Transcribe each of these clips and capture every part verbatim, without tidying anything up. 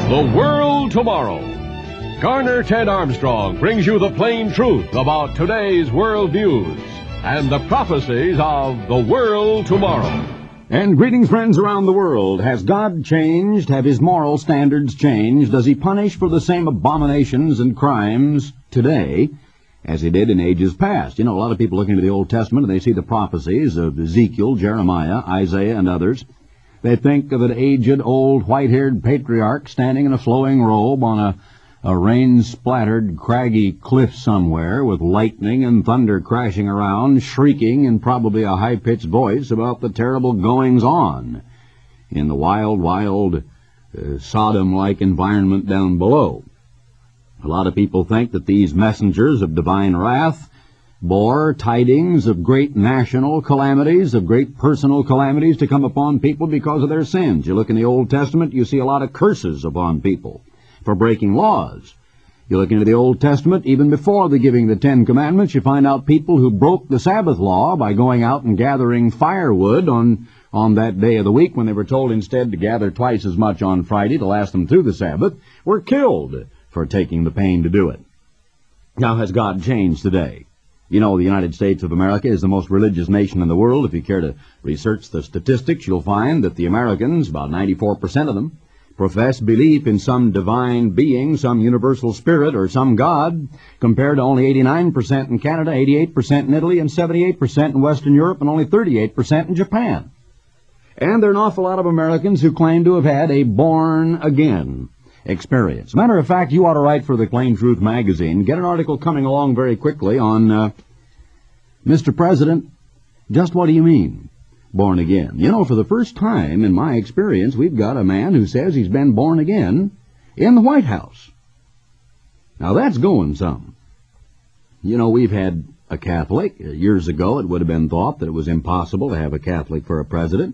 The World Tomorrow. Garner Ted Armstrong brings you the plain truth about today's world news and the prophecies of the world tomorrow. And greetings, friends around the world. Has God changed? Have his moral standards changed? Does he punish for the same abominations and crimes today as he did in ages past? You know, a lot of people look into the Old Testament and they see the prophecies of Ezekiel, Jeremiah, Isaiah, and others. They think of an aged, old, white-haired patriarch standing in a flowing robe on a, a rain-splattered, craggy cliff somewhere with lightning and thunder crashing around, shrieking in probably a high-pitched voice about the terrible goings-on in the wild, wild, uh, Sodom-like environment down below. A lot of people think that these messengers of divine wrath bore tidings of great national calamities, of great personal calamities to come upon people because of their sins. You look in the Old Testament, you see a lot of curses upon people for breaking laws. You look into the Old Testament, even before the giving of the Ten Commandments, you find out people who broke the Sabbath law by going out and gathering firewood on, on that day of the week when they were told instead to gather twice as much on Friday to last them through the Sabbath, were killed for taking the pain to do it. Now, has God changed today? You know, the United States of America is the most religious nation in the world. If you care to research the statistics, you'll find that the Americans, about ninety-four percent of them, profess belief in some divine being, some universal spirit, or some God, compared to only eighty-nine percent in Canada, eighty-eight percent in Italy, and seventy-eight percent in Western Europe, and only thirty-eight percent in Japan. And there are an awful lot of Americans who claim to have had a born-again experience. Matter of fact, you ought to write for the Plain Truth magazine. Get an article coming along very quickly on, uh, Mister President, just what do you mean, born again? You know, for the first time in my experience, we've got a man who says he's been born again in the White House. Now, that's going some. You know, we've had a Catholic. Years ago, it would have been thought that it was impossible to have a Catholic for a president.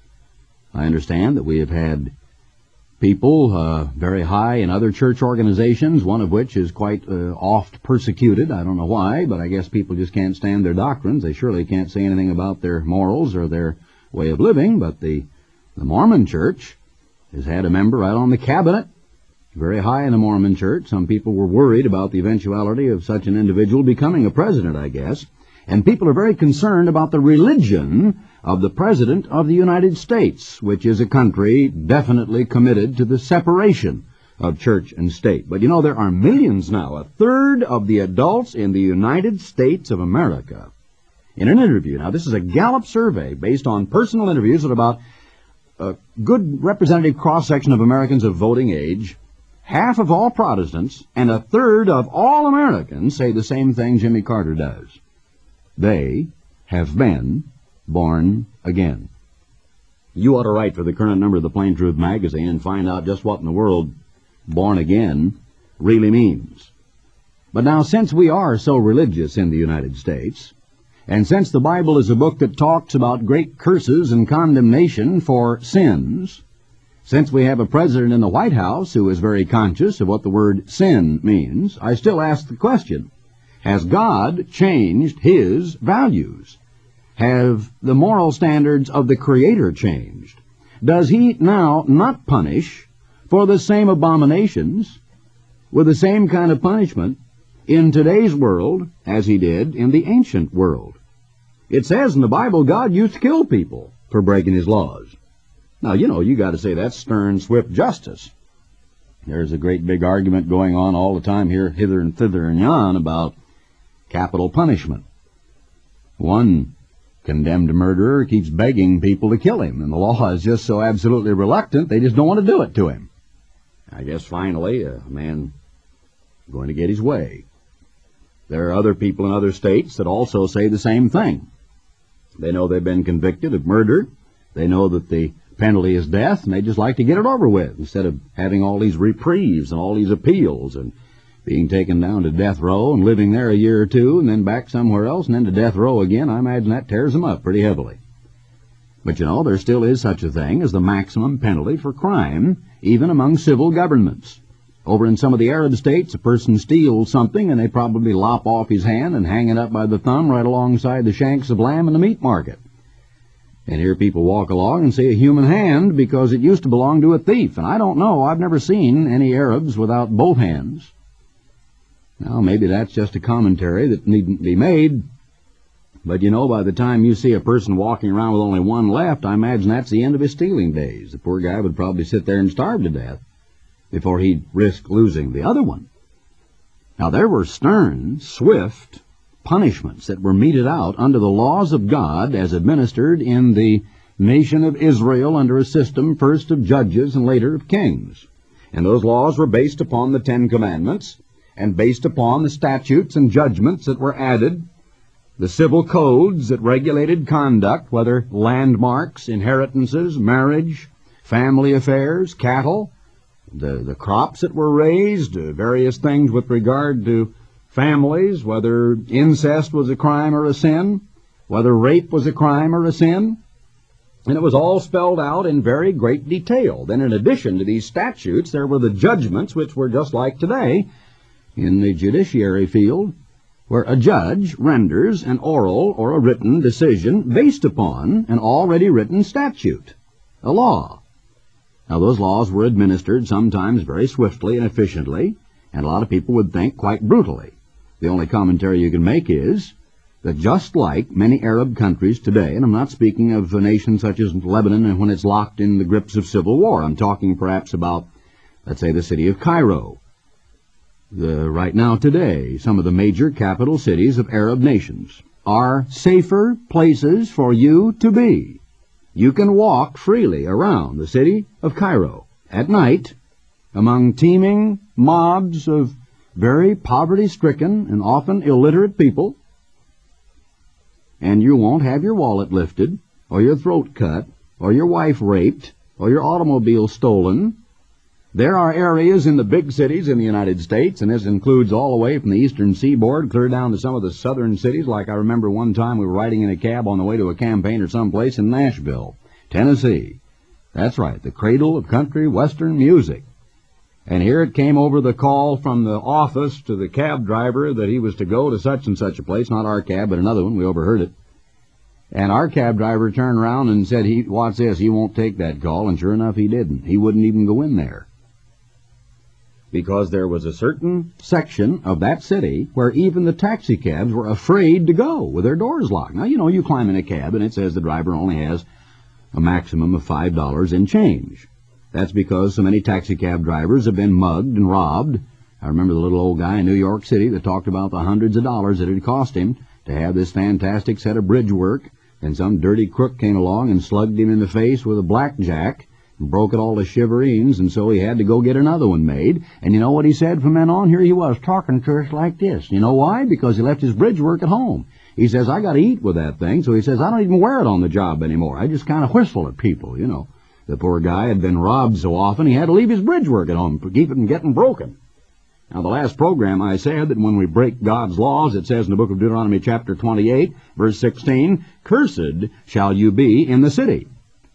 I understand that we have had people uh, very high in other church organizations, one of which is quite uh, oft persecuted. I don't know why, but I guess people just can't stand their doctrines. They surely can't say anything about their morals or their way of living. But the, the Mormon Church has had a member right on the cabinet, very high in the Mormon Church. Some people were worried about the eventuality of such an individual becoming a president, I guess. And people are very concerned about the religion of the President of the United States, which is a country definitely committed to the separation of church and state. But you know, there are millions now, a third of the adults in the United States of America. In an interview, now this is a Gallup survey based on personal interviews with about a good representative cross-section of Americans of voting age, half of all Protestants and a third of all Americans say the same thing Jimmy Carter does. They have been born again. You ought to write for the current number of the Plain Truth magazine and find out just what in the world born again really means. But now, since we are so religious in the United States, and since the Bible is a book that talks about great curses and condemnation for sins, since we have a president in the White House who is very conscious of what the word sin means, I still ask the question, has God changed his values? Have the moral standards of the Creator changed? Does he now not punish for the same abominations with the same kind of punishment in today's world as he did in the ancient world? It says in the Bible God used to kill people for breaking his laws. Now, you know, you got to say that's stern, swift justice. There's a great big argument going on all the time here, hither and thither and yon, about capital punishment. One condemned murderer keeps begging people to kill him, and the law is just so absolutely reluctant, they just don't want to do it to him. I guess finally a man is going to get his way. There are other people in other states that also say the same thing. They know they've been convicted of murder. They know that the penalty is death, and they just like to get it over with instead of having all these reprieves and all these appeals and being taken down to death row and living there a year or two and then back somewhere else and then to death row again. I imagine that tears them up pretty heavily. But you know, there still is such a thing as the maximum penalty for crime, even among civil governments. Over in some of the Arab states, a person steals something and they probably lop off his hand and hang it up by the thumb right alongside the shanks of lamb in the meat market. And here people walk along and say a human hand because it used to belong to a thief. And I don't know, I've never seen any Arabs without both hands. Now, maybe that's just a commentary that needn't be made. But, you know, by the time you see a person walking around with only one left, I imagine that's the end of his stealing days. The poor guy would probably sit there and starve to death before he'd risk losing the other one. Now, there were stern, swift punishments that were meted out under the laws of God as administered in the nation of Israel under a system first of judges and later of kings. And those laws were based upon the Ten Commandments and based upon the statutes and judgments that were added, the civil codes that regulated conduct, whether landmarks, inheritances, marriage, family affairs, cattle, the, the crops that were raised, uh, various things with regard to families, whether incest was a crime or a sin, whether rape was a crime or a sin. And it was all spelled out in very great detail. Then in addition to these statutes, there were the judgments, which were just like today in the judiciary field, where a judge renders an oral or a written decision based upon an already written statute, a law. Now, those laws were administered sometimes very swiftly and efficiently, and a lot of people would think quite brutally. The only commentary you can make is that just like many Arab countries today, and I'm not speaking of a nation such as Lebanon and when it's locked in the grips of civil war, I'm talking perhaps about, let's say, the city of Cairo. The, right now today, some of the major capital cities of Arab nations are safer places for you to be. You can walk freely around the city of Cairo at night among teeming mobs of very poverty-stricken and often illiterate people, and you won't have your wallet lifted, or your throat cut, or your wife raped, or your automobile stolen. There are areas in the big cities in the United States, and this includes all the way from the eastern seaboard clear down to some of the southern cities. Like I remember one time we were riding in a cab on the way to a campaign or someplace in Nashville, Tennessee. That's right, the cradle of country western music. And here it came over the call from the office to the cab driver that he was to go to such and such a place, not our cab, but another one. We overheard it. And our cab driver turned around and said, "He, watch this, he won't take that call." And sure enough, he didn't. He wouldn't even go in there. Because there was a certain section of that city where even the taxi cabs were afraid to go with their doors locked. Now, you know, you climb in a cab and it says the driver only has a maximum of five dollars in change. That's because so many taxi cab drivers have been mugged and robbed. I remember the little old guy in New York City that talked about the hundreds of dollars that it cost him to have this fantastic set of bridge work, and some dirty crook came along and slugged him in the face with a blackjack, broke it all to shiverines, and so he had to go get another one made. And you know what he said from then on? Here he was talking to us like this. You know why? Because he left his bridge work at home. He says, "I got to eat with that thing," so he says, "I don't even wear it on the job anymore. I just kind of whistle at people, you know." The poor guy had been robbed so often he had to leave his bridge work at home to keep it from getting broken. Now, the last program I said that when we break God's laws, it says in the book of Deuteronomy chapter twenty-eight, verse sixteen, "Cursed shall you be in the city."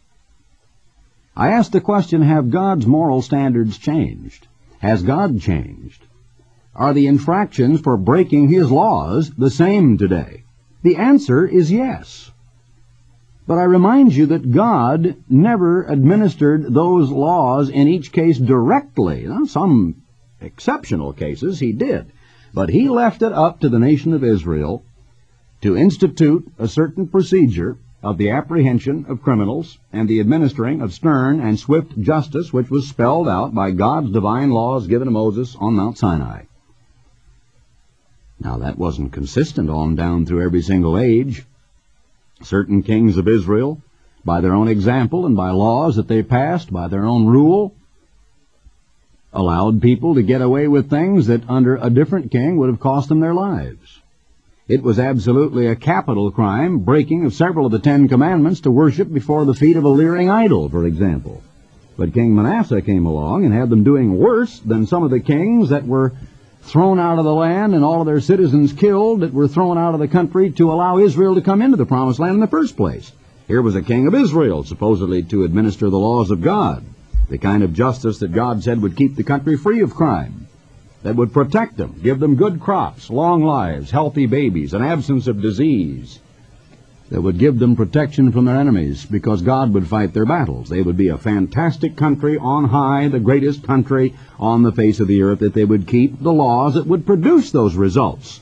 I asked the question, have God's moral standards changed? Has God changed? Are the infractions for breaking His laws the same today? The answer is yes. But I remind you that God never administered those laws in each case directly. Now, some exceptional cases He did, but He left it up to the nation of Israel to institute a certain procedure of the apprehension of criminals and the administering of stern and swift justice, which was spelled out by God's divine laws given to Moses on Mount Sinai. Now, that wasn't consistent on down through every single age. Certain kings of Israel, by their own example and by laws that they passed, by their own rule, allowed people to get away with things that under a different king would have cost them their lives. It was absolutely a capital crime, breaking of several of the Ten Commandments, to worship before the feet of a leering idol, for example. But King Manasseh came along and had them doing worse than some of the kings that were thrown out of the land and all of their citizens killed, that were thrown out of the country to allow Israel to come into the Promised Land in the first place. Here was a king of Israel, supposedly to administer the laws of God, the kind of justice that God said would keep the country free of crime, that would protect them, give them good crops, long lives, healthy babies, an absence of disease. that would give them protection from their enemies, because God would fight their battles. They would be a fantastic country on high, the greatest country on the face of the earth, that they would keep the laws that would produce those results.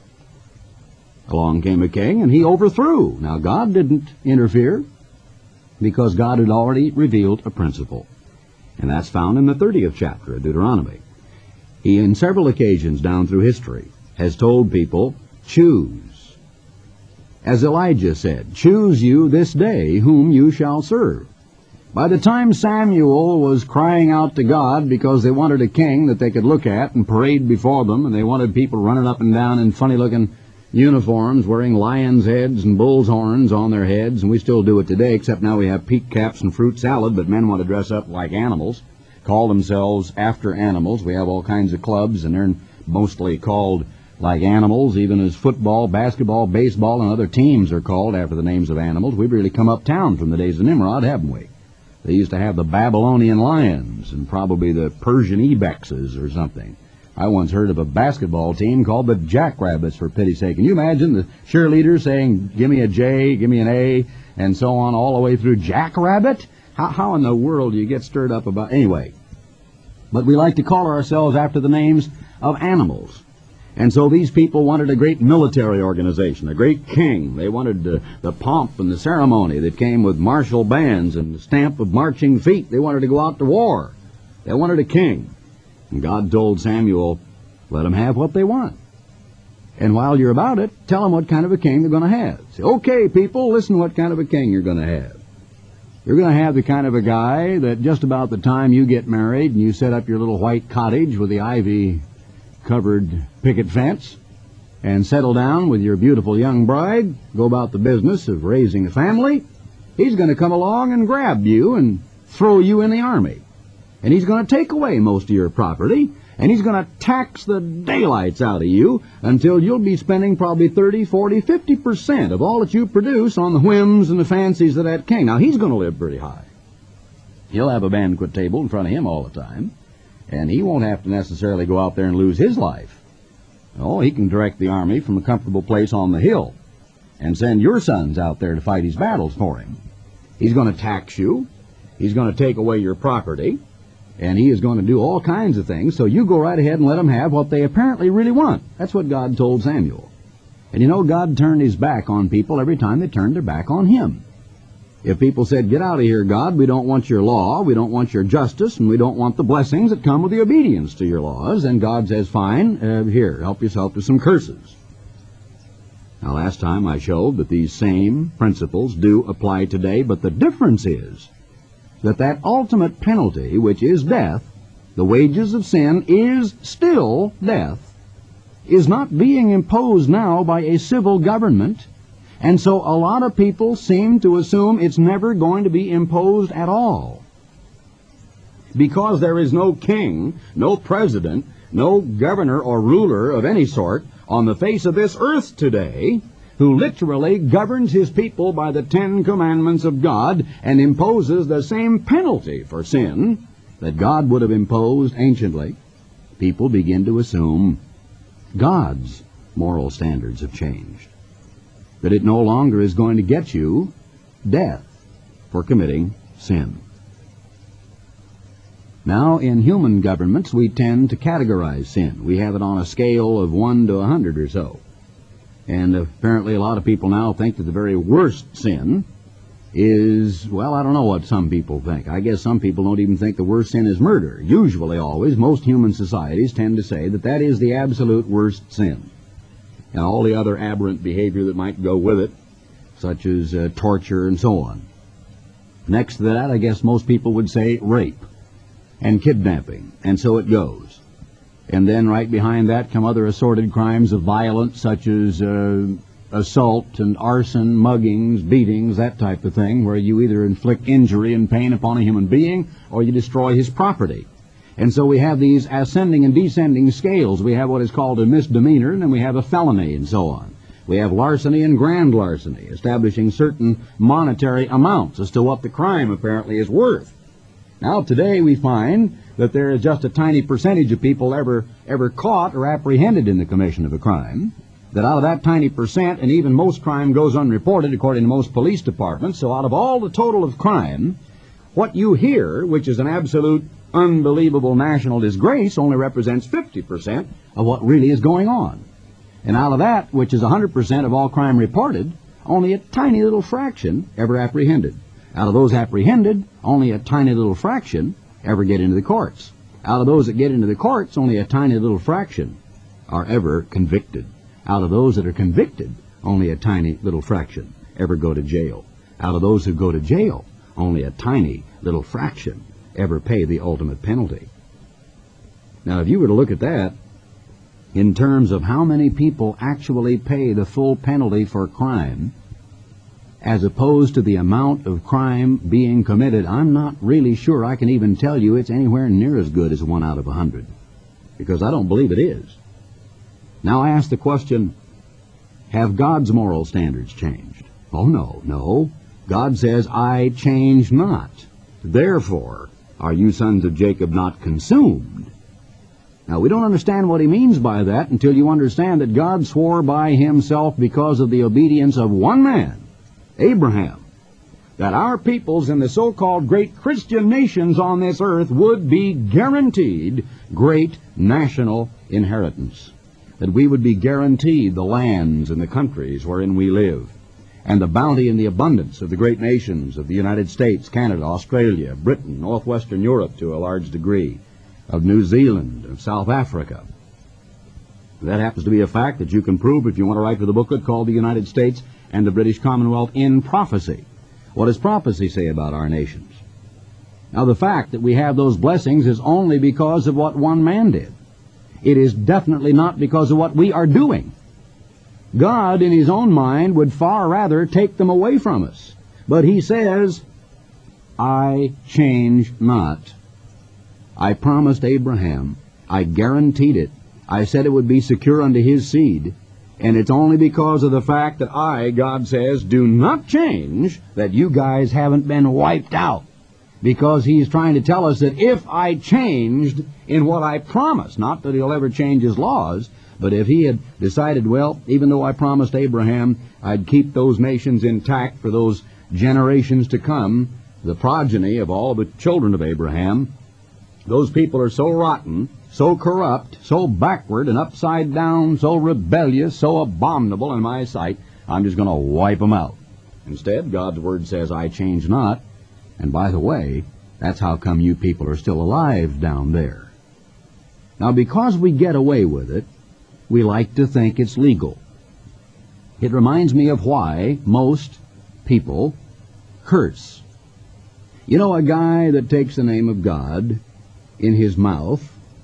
Along came a king, and he overthrew. Now, God didn't interfere, because God had already revealed a principle. And that's found in the thirtieth chapter of Deuteronomy. He, in several occasions down through history, has told people, choose. As Elijah said, choose you this day whom you shall serve. By the time Samuel was crying out to God because they wanted a king that they could look at and parade before them, and they wanted people running up and down in funny-looking uniforms, wearing lions' heads and bull's horns on their heads, and we still do it today, except now we have peak caps and fruit salad, but men want to dress up like animals, call themselves after animals. We have all kinds of clubs, and they're mostly called like animals, even as football, basketball, baseball, and other teams are called after the names of animals. We've really come uptown from the days of Nimrod, haven't we? They used to have the Babylonian lions and probably the Persian ibexes or something. I once heard of a basketball team called the Jackrabbits, for pity's sake. Can you imagine the cheerleaders saying, give me a J, give me an A, and so on, all the way through Jackrabbit? How, how in the world do you get stirred up about... Anyway, but we like to call ourselves after the names of animals. And so these people wanted a great military organization, a great king. They wanted uh, the pomp and the ceremony that came with martial bands and the stamp of marching feet. They wanted to go out to war. They wanted a king. And God told Samuel, let them have what they want. And while you're about it, tell them what kind of a king they're going to have. Say, okay, people, listen to what kind of a king you're going to have. You're going to have the kind of a guy that just about the time you get married and you set up your little white cottage with the ivy covered picket fence and settle down with your beautiful young bride, go about the business of raising a family, he's going to come along and grab you and throw you in the army. And he's going to take away most of your property, and he's going to tax the daylights out of you until you'll be spending probably thirty, forty, fifty percent of all that you produce on the whims and the fancies of that king. Now, he's going to live pretty high. He'll have a banquet table in front of him all the time, and he won't have to necessarily go out there and lose his life. Oh, he can direct the army from a comfortable place on the hill and send your sons out there to fight his battles for him. He's going to tax you. He's going to take away your property. And he is going to do all kinds of things, so you go right ahead and let them have what they apparently really want. That's what God told Samuel. And you know, God turned his back on people every time they turned their back on him. If people said, get out of here, God, we don't want your law, we don't want your justice, and we don't want the blessings that come with the obedience to your laws, then God says, fine, uh, here, help yourself to some curses. Now, last time I showed that these same principles do apply today, but the difference is that that ultimate penalty, which is death, the wages of sin is still death, is not being imposed now by a civil government. And so a lot of people seem to assume it's never going to be imposed at all. Because there is no king, no president, no governor or ruler of any sort on the face of this earth today who literally governs his people by the Ten Commandments of God and imposes the same penalty for sin that God would have imposed anciently. People begin to assume God's moral standards have changed, that it no longer is going to get you death for committing sin. Now, in human governments, we tend to categorize sin. We have it on a scale of one to a hundred or so. And apparently a lot of people now think that the very worst sin is, well, I don't know what some people think. I guess some people don't even think the worst sin is murder. Usually, always, most human societies tend to say that that is the absolute worst sin. And all the other aberrant behavior that might go with it, such as uh, torture and so on. Next to that, I guess most people would say rape and kidnapping, and so it goes. And then right behind that come other assorted crimes of violence, such as uh, assault and arson, muggings, beatings, that type of thing, where you either inflict injury and pain upon a human being or you destroy his property. And so we have these ascending and descending scales. We have what is called a misdemeanor, and then we have a felony, and so on. We have larceny and grand larceny, establishing certain monetary amounts as to what the crime apparently is worth. Now, today we find that there is just a tiny percentage of people ever ever caught or apprehended in the commission of a crime. that out of that tiny percent, and even most crime goes unreported according to most police departments, so out of all the total of crime, what you hear, which is an absolute unbelievable national disgrace, only represents fifty percent of what really is going on. And out of that, which is one hundred percent of all crime reported, only a tiny little fraction ever apprehended. Out of those apprehended, only a tiny little fraction ever get into the courts. Out of those that get into the courts, only a tiny little fraction are ever convicted. Out of those that are convicted, only a tiny little fraction ever go to jail. Out of those who go to jail, only a tiny little fraction ever pay the ultimate penalty. Now, if you were to look at that in terms of how many people actually pay the full penalty for crime, as opposed to the amount of crime being committed, I'm not really sure I can even tell you it's anywhere near as good as one out of a hundred, because I don't believe it is. Now I ask the question, have God's moral standards changed? Oh, no, no. God says, I change not. Therefore, are you sons of Jacob not consumed? Now, we don't understand what he means by that until you understand that God swore by himself because of the obedience of one man, Abraham, that our peoples in the so-called great Christian nations on this earth would be guaranteed great national inheritance, that we would be guaranteed the lands and the countries wherein we live, and the bounty and the abundance of the great nations of the United States, Canada, Australia, Britain, northwestern Europe to a large degree, of New Zealand, of South Africa. That happens to be a fact that you can prove if you want to write with a booklet called The United States and the British Commonwealth in Prophecy. What does prophecy say about our nations? Now, the fact that we have those blessings is only because of what one man did. It is definitely not because of what we are doing. God, in his own mind, would far rather take them away from us. But he says, I change not. I promised Abraham. I guaranteed it. I said it would be secure unto his seed. And it's only because of the fact that I, God says, do not change, that you guys haven't been wiped out. Because he's trying to tell us that if I changed in what I promised, not that he'll ever change his laws, but if he had decided, well, even though I promised Abraham I'd keep those nations intact for those generations to come, the progeny of all the children of Abraham, those people are so rotten, so corrupt, so backward and upside down, so rebellious, so abominable in my sight, I'm just going to wipe them out. Instead, God's Word says, I change not. And by the way, that's how come you people are still alive down there. Now, because we get away with it, we like to think it's legal. It reminds me of why most people curse. You know, a guy that takes the name of God in his mouth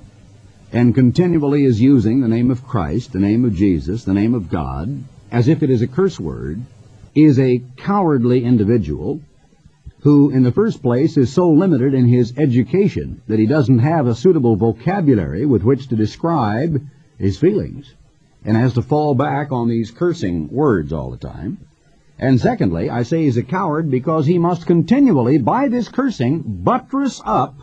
and continually is using the name of Christ, the name of Jesus, the name of God, as if it is a curse word, is a cowardly individual who, in the first place, is so limited in his education that he doesn't have a suitable vocabulary with which to describe his feelings, and has to fall back on these cursing words all the time. And secondly, I say he's a coward because he must continually, by this cursing, buttress up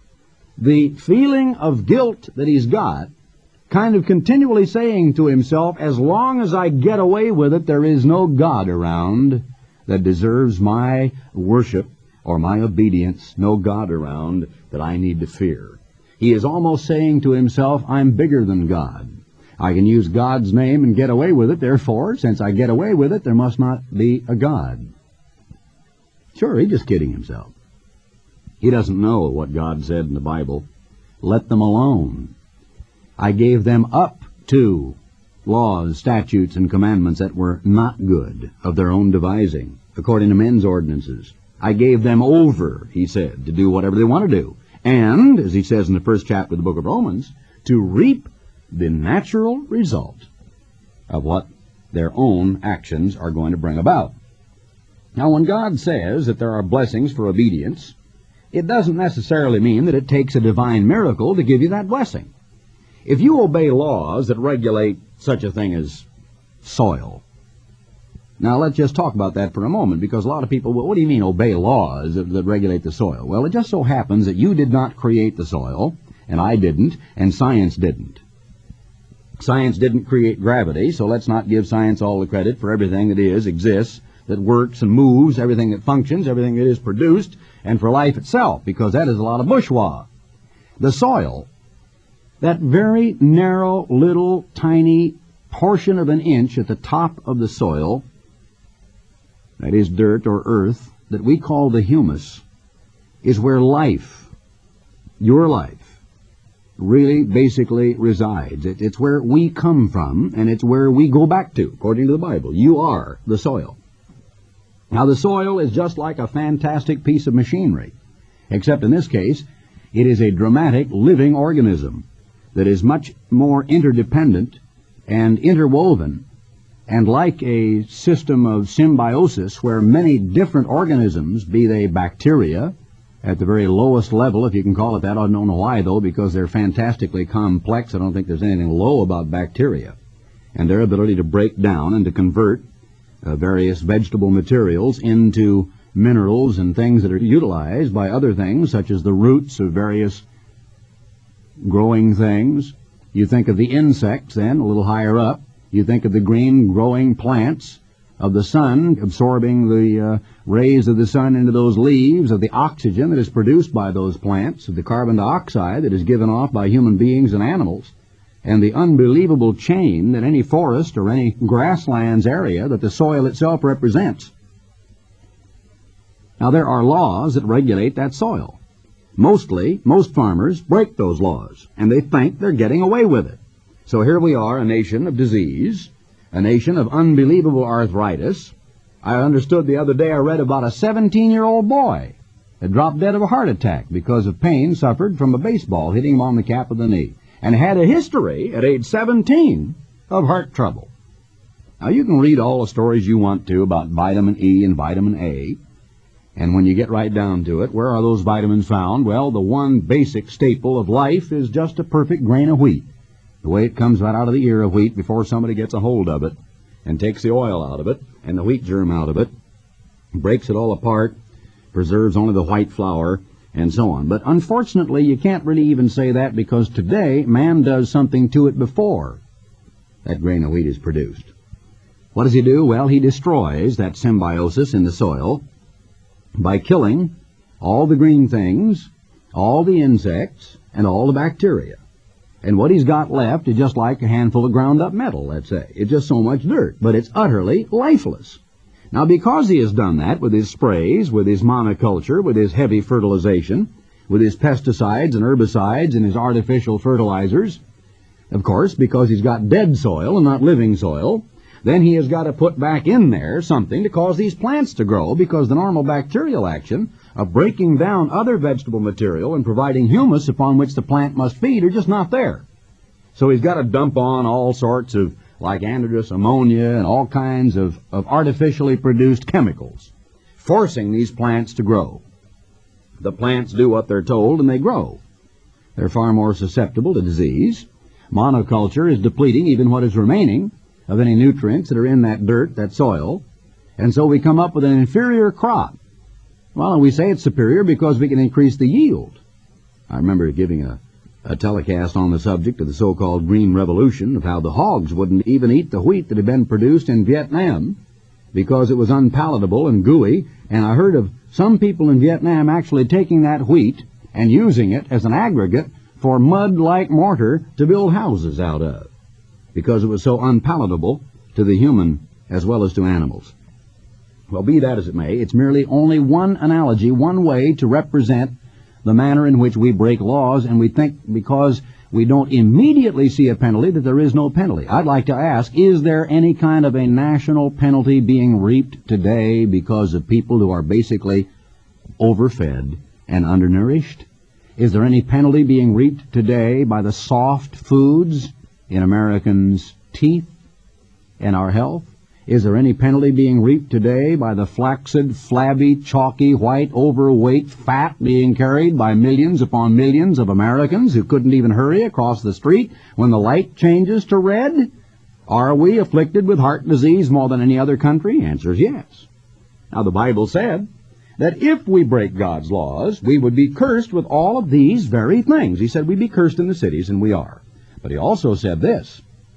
the feeling of guilt that he's got, kind of continually saying to himself, as long as I get away with it, there is no God around that deserves my worship or my obedience, no God around that I need to fear. He is almost saying to himself, I'm bigger than God. I can use God's name and get away with it, therefore, since I get away with it, there must not be a God. Sure, he's just kidding himself. He doesn't know what God said in the Bible. Let them alone. I gave them up to laws, statutes, and commandments that were not good, of their own devising, according to men's ordinances. I gave them over, he said, to do whatever they want to do. And, as he says in the first chapter of the book of Romans, to reap the natural result of what their own actions are going to bring about. Now, when God says that there are blessings for obedience, it doesn't necessarily mean that it takes a divine miracle to give you that blessing. If you obey laws that regulate such a thing as soil, now let's just talk about that for a moment, because a lot of people, well, what do you mean obey laws that, that regulate the soil? Well, it just so happens that you did not create the soil, and I didn't, and science didn't. Science didn't create gravity, so let's not give science all the credit for everything that is, exists, that works and moves, everything that functions, everything that is produced, and for life itself, because that is a lot of bourgeois. The soil, that very narrow, little, tiny portion of an inch at the top of the soil, that is dirt or earth, that we call the humus, is where life, your life, really basically resides. It, it's where we come from, and it's where we go back to, according to the Bible. You are the soil. Now, the soil is just like a fantastic piece of machinery, except in this case, it is a dramatic living organism that is much more interdependent and interwoven, and like a system of symbiosis where many different organisms, be they bacteria, at the very lowest level, if you can call it that. I don't know why, though, because they're fantastically complex. I don't think there's anything low about bacteria and their ability to break down and to convert uh, various vegetable materials into minerals and things that are utilized by other things, such as the roots of various growing things. You think of the insects, then, a little higher up. You think of the green growing plants of the sun, absorbing the uh, rays of the sun into those leaves, of the oxygen that is produced by those plants, of the carbon dioxide that is given off by human beings and animals, and the unbelievable chain that any forest or any grasslands area that the soil itself represents. Now, there are laws that regulate that soil. Mostly, most farmers break those laws, and they think they're getting away with it. So here we are, a nation of disease, a nation of unbelievable arthritis. I understood the other day, I read about a seventeen-year-old boy that dropped dead of a heart attack because of pain suffered from a baseball hitting him on the calf of the knee, and had a history at age seventeen of heart trouble. Now, you can read all the stories you want to about vitamin E and vitamin A, and when you get right down to it, where are those vitamins found? Well, the one basic staple of life is just a perfect grain of wheat. The way it comes right out of the ear of wheat before somebody gets a hold of it and takes the oil out of it and the wheat germ out of it, breaks it all apart, preserves only the white flour, and so on. But unfortunately, you can't really even say that, because today man does something to it before that grain of wheat is produced. What does he do? Well, he destroys that symbiosis in the soil by killing all the green things, all the insects, and all the bacteria. And what he's got left is just like a handful of ground-up metal, let's say. It's just so much dirt, but it's utterly lifeless. Now, because he has done that with his sprays, with his monoculture, with his heavy fertilization, with his pesticides and herbicides and his artificial fertilizers, of course, because he's got dead soil and not living soil, then he has got to put back in there something to cause these plants to grow, because the normal bacterial action of breaking down other vegetable material and providing humus upon which the plant must feed are just not there. So he's got to dump on all sorts of, like anhydrous ammonia and all kinds of, of artificially produced chemicals, forcing these plants to grow. The plants do what they're told and they grow. They're far more susceptible to disease. Monoculture is depleting even what is remaining of any nutrients that are in that dirt, that soil, and so we come up with an inferior crop. Well, and we say it's superior because we can increase the yield. I remember giving a, a telecast on the subject of the so-called Green Revolution, of how the hogs wouldn't even eat the wheat that had been produced in Vietnam because it was unpalatable and gooey, and I heard of some people in Vietnam actually taking that wheat and using it as an aggregate for mud-like mortar to build houses out of, because it was so unpalatable to the human as well as to animals. Well, be that as it may, it's merely only one analogy, one way to represent the manner in which we break laws, and we think because we don't immediately see a penalty that there is no penalty. I'd like to ask, is there any kind of a national penalty being reaped today because of people who are basically overfed and undernourished? Is there any penalty being reaped today by the soft foods in Americans' teeth and our health? Is there any penalty being reaped today by the flaccid, flabby, chalky, white, overweight fat being carried by millions upon millions of Americans who couldn't even hurry across the street when the light changes to red? Are we afflicted with heart disease more than any other country? Answer is yes. Now, the Bible said that if we break God's laws, we would be cursed with all of these very things. He said we'd be cursed in the cities, and we are. But he also said this,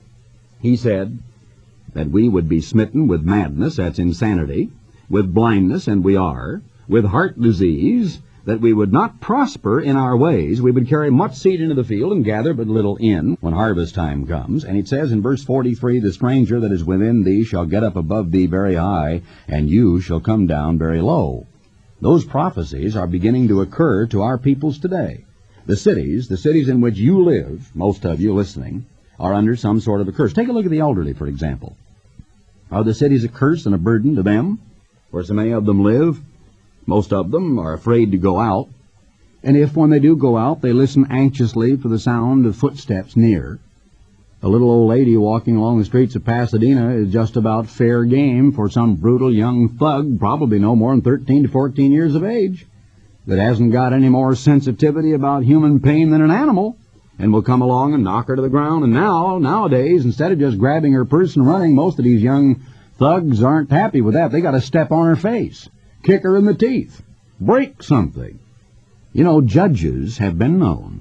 He said that we would be smitten with madness, that's insanity, with blindness, and we are, with heart disease, that we would not prosper in our ways. We would carry much seed into the field and gather but little in when harvest time comes. And it says in verse forty-three, the stranger that is within thee shall get up above thee very high, and you shall come down very low. Those prophecies are beginning to occur to our peoples today. The cities, the cities in which you live, most of you listening, are under some sort of a curse. Take a look at the elderly, for example. Are the cities a curse and a burden to them, where so many of them live? Most of them are afraid to go out, and if when they do go out, they listen anxiously for the sound of footsteps near. A little old lady walking along the streets of Pasadena is just about fair game for some brutal young thug, probably no more than thirteen to fourteen years of age, that hasn't got any more sensitivity about human pain than an animal, and will come along and knock her to the ground. And now, nowadays, instead of just grabbing her purse and running, most of these young thugs aren't happy with that. They got to step on her face, kick her in the teeth, break something. You know, judges have been known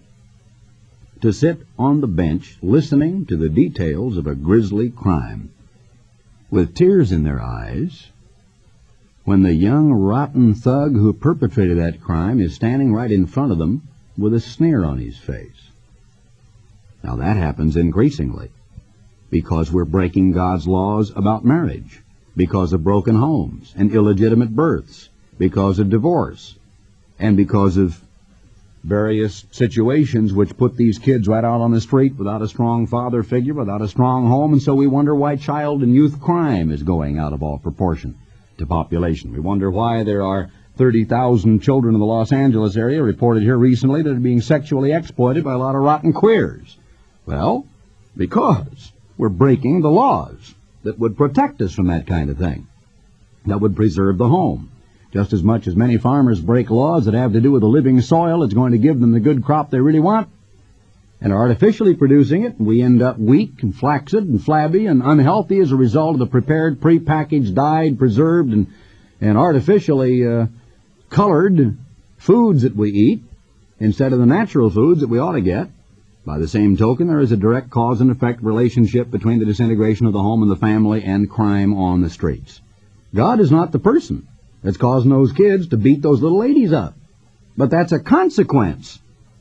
to sit on the bench listening to the details of a grisly crime with tears in their eyes when the young rotten thug who perpetrated that crime is standing right in front of them with a sneer on his face. Now that happens increasingly because we're breaking God's laws about marriage, because of broken homes and illegitimate births, because of divorce, and because of various situations which put these kids right out on the street without a strong father figure, without a strong home, and so we wonder why child and youth crime is going out of all proportion to population. We wonder why there are thirty thousand children in the Los Angeles area reported here recently that are being sexually exploited by a lot of rotten queers. Well, because we're breaking the laws that would protect us from that kind of thing, that would preserve the home. Just as much as many farmers break laws that have to do with the living soil that's going to give them the good crop they really want, and are artificially producing it, we end up weak and flaccid and flabby and unhealthy as a result of the prepared, pre-packaged, dyed, preserved, and, and artificially uh, colored foods that we eat instead of the natural foods that we ought to get. By the same token, there is a direct cause and effect relationship between the disintegration of the home and the family and crime on the streets. God is not the person that's causing those kids to beat those little ladies up, but that's a consequence.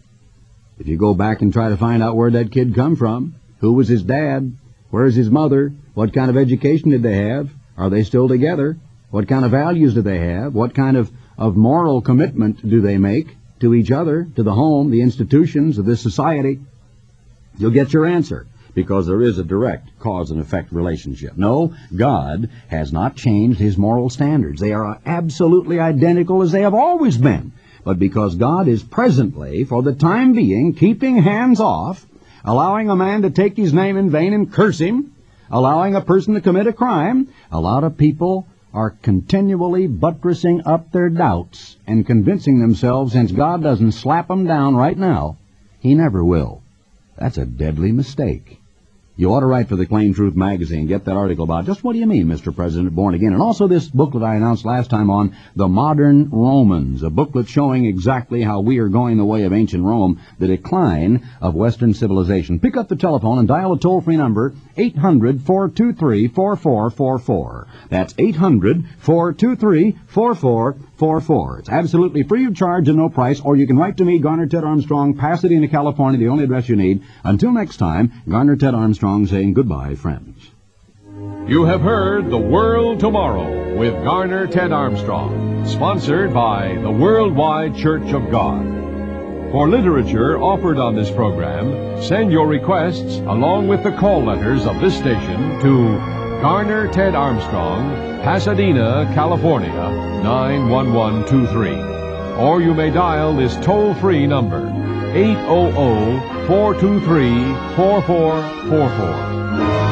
If you go back and try to find out where that kid come from, who was his dad, where's his mother, what kind of education did they have, are they still together, what kind of values do they have, what kind of, of moral commitment do they make to each other, to the home, the institutions of this society, you'll get your answer, because there is a direct cause and effect relationship. No, God has not changed his moral standards. They are absolutely identical as they have always been. But because God is presently, for the time being, keeping hands off, allowing a man to take his name in vain and curse him, allowing a person to commit a crime, a lot of people are continually buttressing up their doubts and convincing themselves since God doesn't slap them down right now, he never will. That's a deadly mistake. You ought to write for the Plain Truth magazine, get that article about just what do you mean, Mister President, born again, and also this booklet I announced last time on the modern Romans, a booklet showing exactly how we are going the way of ancient Rome, the decline of Western civilization. Pick up the telephone and dial a toll-free number, eight hundred, four two three, four four four four. That's eight hundred, four two three, four four four four. It's absolutely free of charge and no price, or you can write to me, Garner Ted Armstrong, Pasadena, California, the only address you need. Until next time, Garner Ted Armstrong saying goodbye, friends. You have heard The World Tomorrow with Garner Ted Armstrong, sponsored by the Worldwide Church of God. For literature offered on this program, send your requests along with the call letters of this station to Garner Ted Armstrong, Pasadena, California, nine one one two three. Or you may dial this toll-free number, eight hundred, four two three, four four four four.